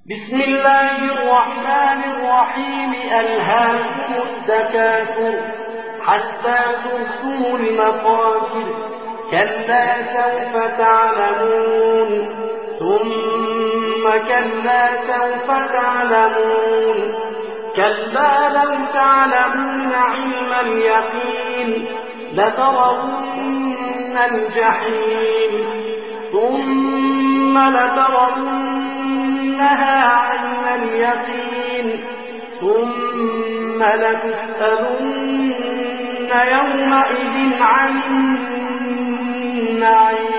بسم الله الرحمن الرحيم. ألهاكم التكاثر حتى زرتم المقابر كلا سوف تعلمون ثم كلا سوف تعلمون كلا لو تعلمون علم اليقين لترون الجحيم ثم لترونها عين اليقين ثم لتسألن يومئذ عن النعيم.